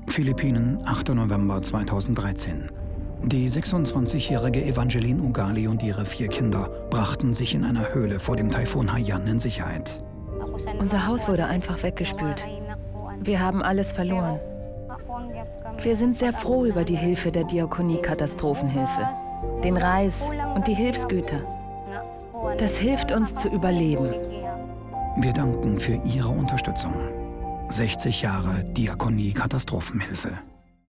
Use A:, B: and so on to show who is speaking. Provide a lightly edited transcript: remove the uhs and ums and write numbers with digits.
A: Philippinen, 8. November 2013. Die 26-jährige Evangeline Ugali und ihre 4 Kinder brachten sich in einer Höhle vor dem Taifun Haiyan in Sicherheit.
B: Unser Haus wurde einfach weggespült. Wir haben alles verloren. Wir sind sehr froh über die Hilfe der Diakonie Katastrophenhilfe, den Reis und die Hilfsgüter. Das hilft uns zu überleben.
A: Wir danken für Ihre Unterstützung. 60 Jahre Diakonie Katastrophenhilfe.